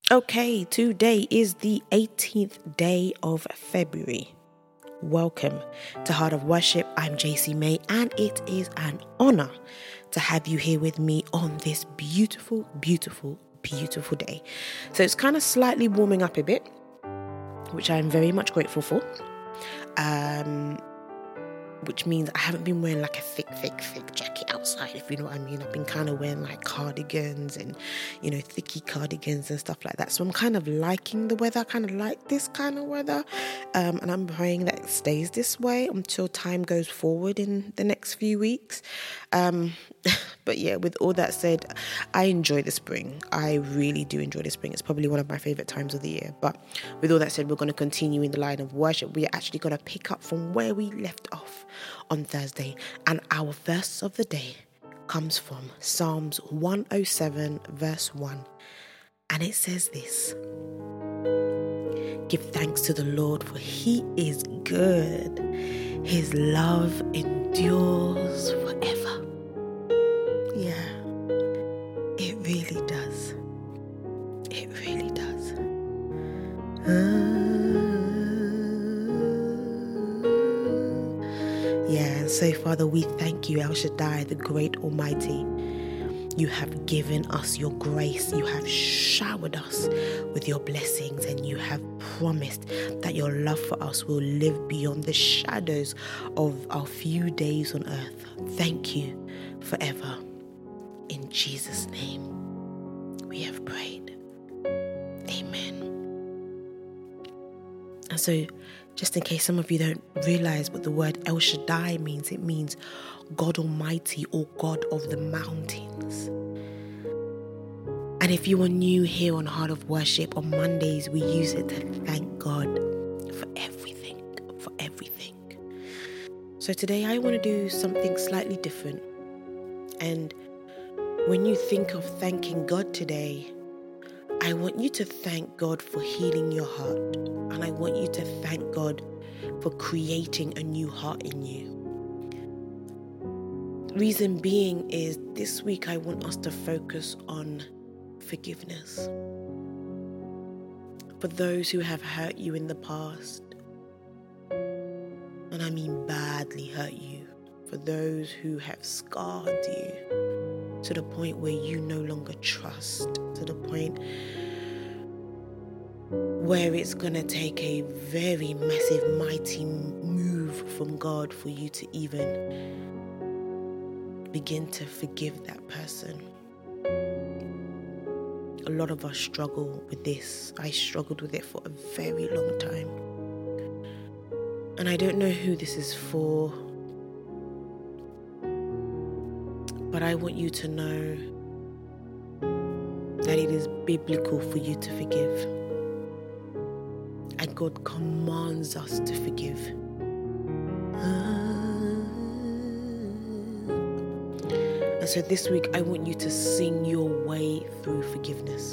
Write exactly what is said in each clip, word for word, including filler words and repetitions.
Okay, today is the eighteenth day of February. Welcome to Heart of Worship. I'm J C May, and it is an honor to have you here with me on this beautiful, beautiful, beautiful day. So it's kind of slightly warming up a bit, which I'm very much grateful for. Um, which means I haven't been wearing like a thick, thick, thick jacket outside, if you know what I mean. I've been kind of wearing like cardigans and, you know, thicky cardigans and stuff like that. So I'm kind of liking the weather. I kind of like this kind of weather. Um, and I'm praying that it stays this way until time goes forward in the next few weeks. Um, but yeah, with all that said, I enjoy the spring. I really do enjoy the spring. It's probably one of my favorite times of the year. But with all that said, we're going to continue in the line of worship. We are actually going to pick up from where we left off on Thursday, and our verse of the day comes from Psalms one oh seven verse one, and it says this: give thanks to the Lord, for he is good, his love endures forever. Yeah, it really does. It really does. uh, Yeah, and so Father, we thank you, El Shaddai, the great Almighty. You have given us your grace. You have showered us with your blessings, and you have promised that your love for us will live beyond the shadows of our few days on earth. Thank you forever. In Jesus' name, we have prayed. Amen. And so, just in case some of you don't realize what the word El Shaddai means, it means God Almighty or God of the mountains. And if you are new here on Heart of Worship, on Mondays we use it to thank God for everything, for everything. So today I want to do something slightly different. And when you think of thanking God today, I want you to thank God for healing your heart. And I want you to thank God for creating a new heart in you. Reason being is this week I want us to focus on forgiveness. For those who have hurt you in the past, and I mean badly hurt you. For those who have scarred you to the point where you no longer trust, to the point where it's going to take a very massive, mighty move from God for you to even begin to forgive that person. A lot of us struggle with this. I struggled with it for a very long time. And I don't know who this is for, but I want you to know that it is biblical for you to forgive. And God commands us to forgive. And so this week, I want you to sing your way through forgiveness.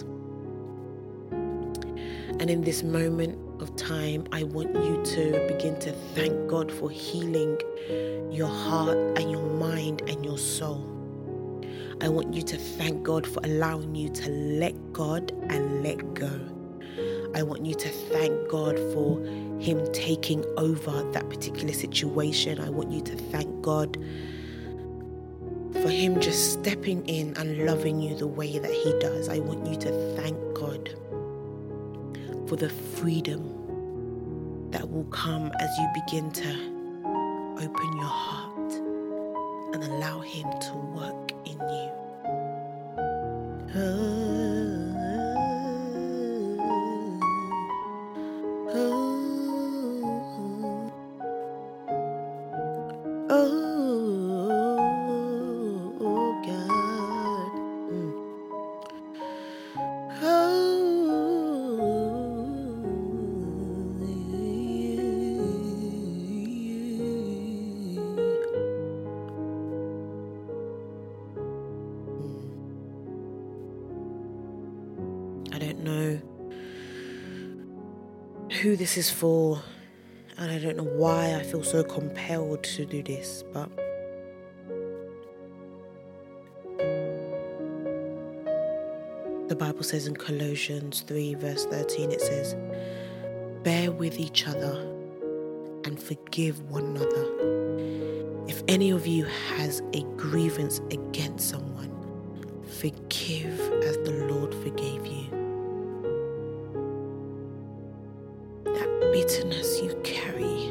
And in this moment of time, I want you to begin to thank God for healing your heart and your mind and your soul. I want you to thank God for allowing you to let God and let go. I want you to thank God for him taking over that particular situation. I want you to thank God for him just stepping in and loving you the way that he does. I want you to thank God for the freedom that will come as you begin to open your heart and allow him to work in you. Oh. I don't know who this is for, and I don't know why I feel so compelled to do this, but The Bible says in Colossians three verse thirteen, it says, bear with each other and forgive one another. If any of you has a grievance against someone, forgive as the Lord forgave you. That bitterness you carry,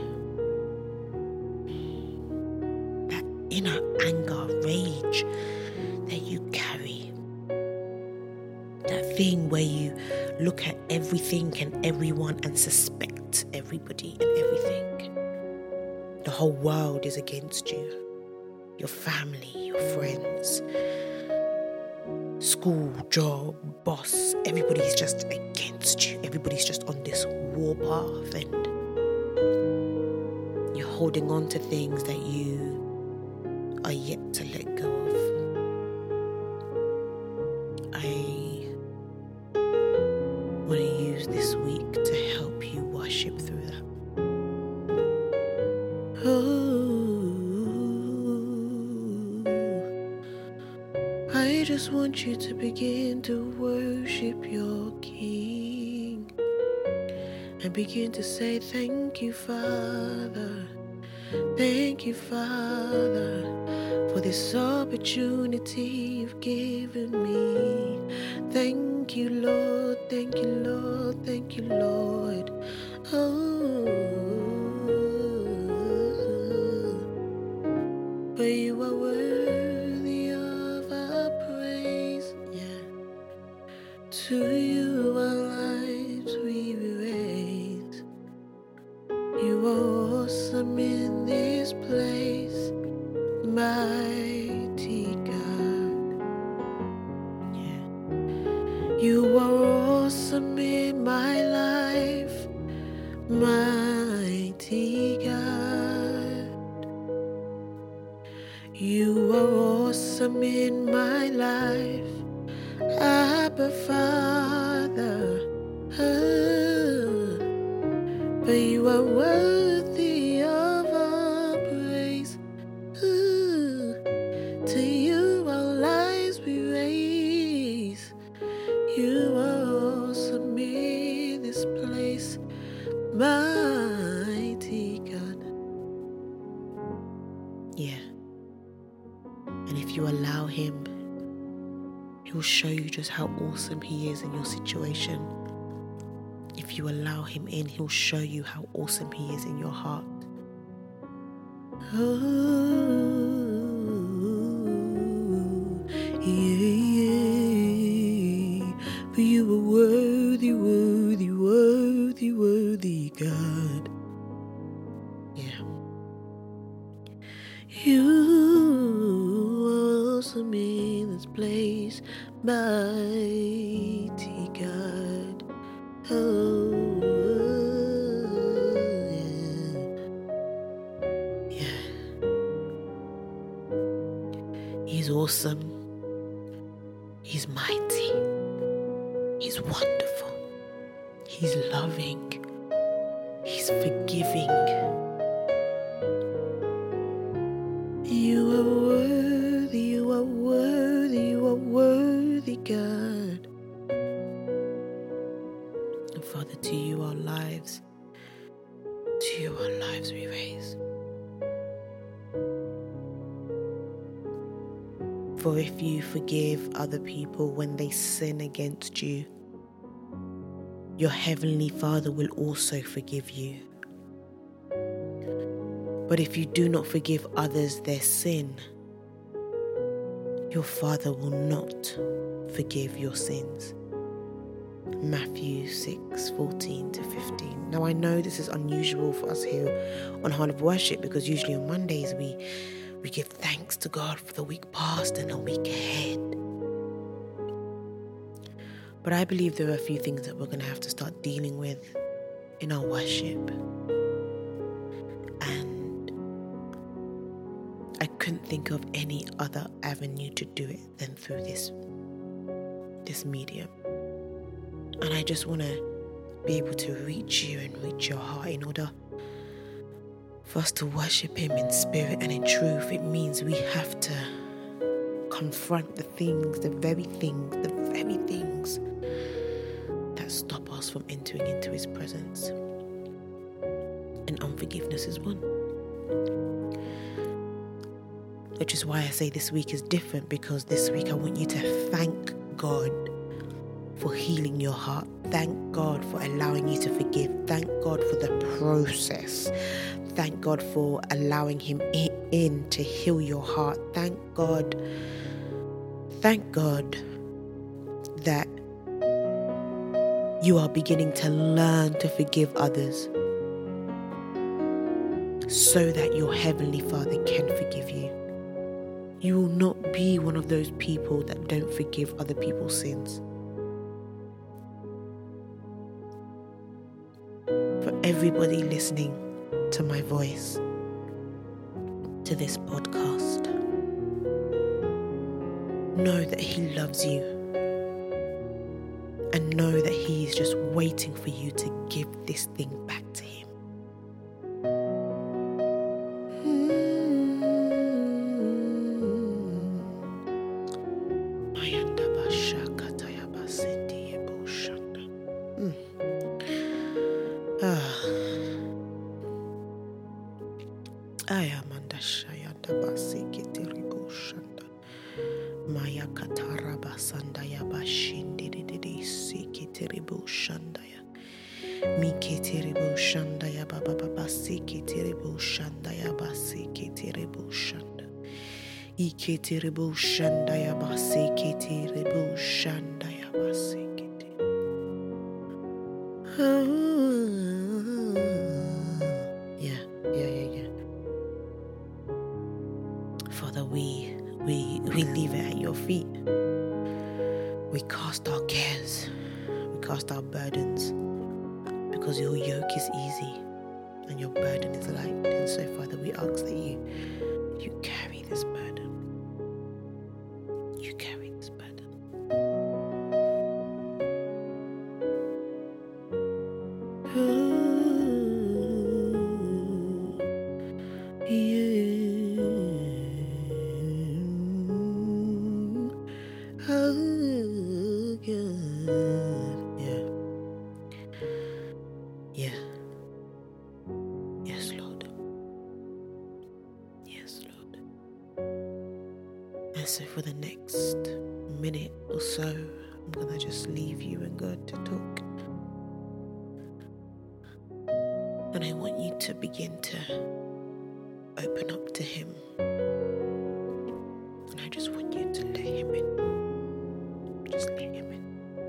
that inner anger, rage that you carry, that thing where you look at everything and everyone and suspect everybody and everything. The whole world is against you. Your family, your friends, school, job, boss, everybody's just against you. Everybody's just on this war path, and you're holding on to things that you are yet to let go of. I want to use this week to help you worship through that. I just want you to begin to worship your King and begin to say, thank you, Father. Thank you, Father, for this opportunity you've given me. Thank you, Lord. Thank you, Lord. Thank you, Lord. Oh, but you are worthy of our praise. Yeah. To you our lives we raise. You are awesome in this place, mighty God. Yeah. You are awesome in my life, mighty God. You are awesome in my life, Abba Father. Oh, but you are worthy of our praise. Ooh, to you our lives we raise. You are awesome in this place, mighty God. Yeah. And if you allow him, he'll show you just how awesome he is in your situation. If you allow him in, he'll show you how awesome he is in your heart. Oh, yeah, yeah. For you are worthy, worthy, worthy, worthy, God. Yeah. You are awesome in this place, mighty God. Oh, yeah. Yeah. He's awesome. He's mighty. He's wonderful. He's loving. He's forgiving. You are worthy, you are worthy, you are worthy, God. And Father, to you our lives, to you our lives we raise. For if you forgive other people when they sin against you, your heavenly Father will also forgive you. But if you do not forgive others their sin, your Father will not forgive your sins. Matthew six, fourteen to fifteen. Now I know this is unusual for us here on Heart of Worship, because usually on Mondays we, we give thanks to God for the week past and the week ahead. But I believe there are a few things that we're going to have to start dealing with in our worship. And I couldn't think of any other avenue to do it than through this, this medium. And I just want to be able to reach you and reach your heart. In order for us to worship him in spirit and in truth, it means we have to confront the things, the very things, the very things that stop us from entering into his presence. And unforgiveness is one. Which is why I say this week is different, because this week I want you to thank God for healing your heart. Thank God for allowing you to forgive. Thank God for the process. Thank God for allowing him in to heal your heart. Thank God. Thank God that you are beginning to learn to forgive others so that your Heavenly Father can forgive you. You will not be one of those people that don't forgive other people's sins. For everybody listening to my voice, to this podcast, know that he loves you, and know that he is just waiting for you to give this thing back to him. I am under Shayanda Basiki Terrible Shanda Maya Katara Basandaya Bashindi Didi Siki Terrible Shandaya Miki Terrible Shandaya Baba Basiki Terrible Shandaya Basiki Terrible Shanda Iki Terrible Shandaya Basiki Terrible Shandaya Basiki. Yeah, yeah, yeah, yeah. Father, we we we leave it at your feet. We cast our cares, we cast our burdens, because your yoke is easy and your burden is light. And so, Father, we ask that you you carry this burden. You carry this burden. Yeah. Yes, Lord. Yes, Lord. And so for the next minute or so, I'm going to just leave you and God to talk. And I want you to begin to open up to him. And I just want you to let him in. Just let him in.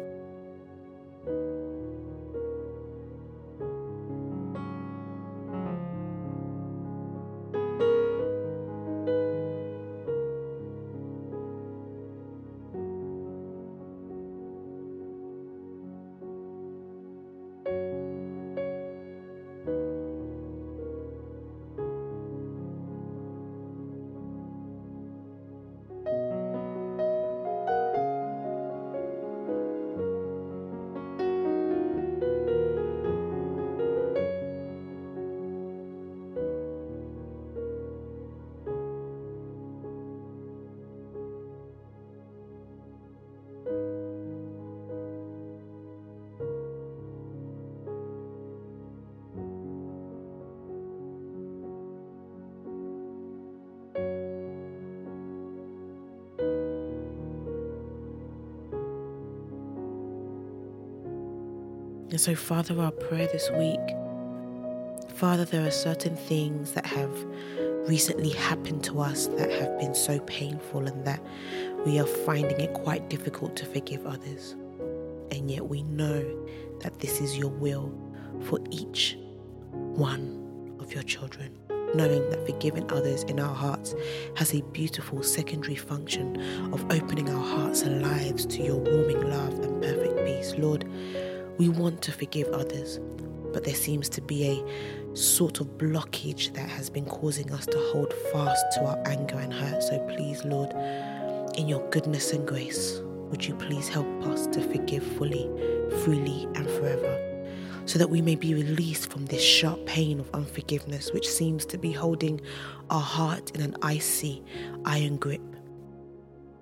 And so, Father, our prayer this week, Father, there are certain things that have recently happened to us that have been so painful and that we are finding it quite difficult to forgive others. And yet we know that this is your will for each one of your children, knowing that forgiving others in our hearts has a beautiful secondary function of opening our hearts and lives to your warming love and perfect peace. Lord, we want to forgive others, but there seems to be a sort of blockage that has been causing us to hold fast to our anger and hurt. So please, Lord, in your goodness and grace, would you please help us to forgive fully, freely and forever, so that we may be released from this sharp pain of unforgiveness which seems to be holding our heart in an icy, iron grip.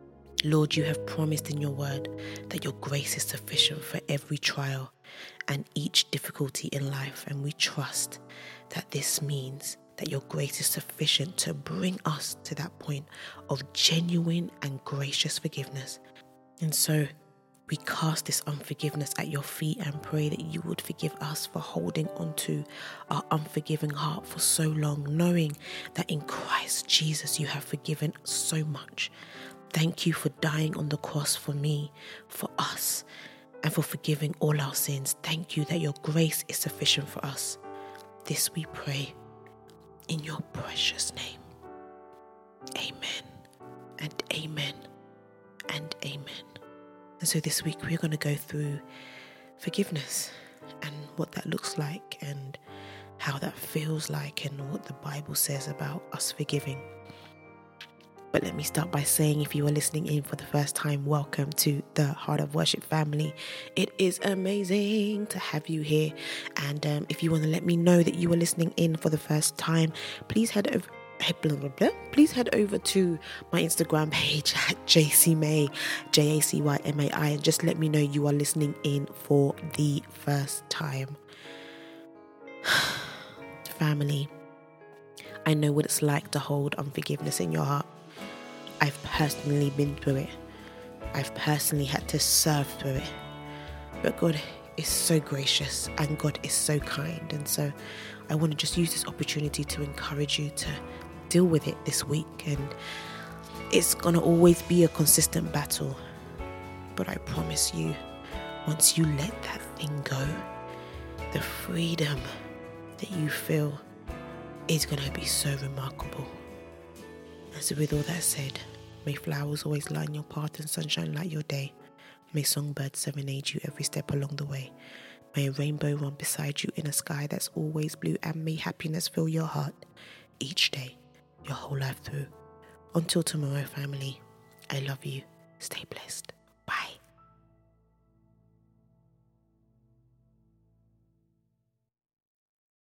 Lord, you have promised in your word that your grace is sufficient for every trial and each difficulty in life. And we trust that this means that your grace is sufficient to bring us to that point of genuine and gracious forgiveness. And so we cast this unforgiveness at your feet and pray that you would forgive us for holding onto our unforgiving heart for so long, knowing that in Christ Jesus you have forgiven so much. Thank you for dying on the cross for me, for us, and for forgiving all our sins. Thank you that your grace is sufficient for us. This we pray in your precious name. Amen and amen and amen. And so this week we're going to go through forgiveness and what that looks like and how that feels like and what the Bible says about us forgiving. But let me start by saying, if you are listening in for the first time, welcome to the Heart of Worship family. It is amazing to have you here. And um, if you want to let me know that you are listening in for the first time, please head over. Blah, blah, blah. Please head over to my Instagram page at J C May, J A C Y M A I, and just let me know you are listening in for the first time. Family, I know what it's like to hold unforgiveness in your heart. I've personally been through it. I've personally had to serve through it. But God is so gracious and God is so kind. And so I want to just use this opportunity to encourage you to deal with it this week. And it's going to always be a consistent battle. But I promise you, once you let that thing go, the freedom that you feel is going to be so remarkable. And so with all that said, may flowers always line your path and sunshine light your day. May songbirds serenade you every step along the way. May a rainbow run beside you in a sky that's always blue. And may happiness fill your heart each day, your whole life through. Until tomorrow, family, I love you. Stay blessed.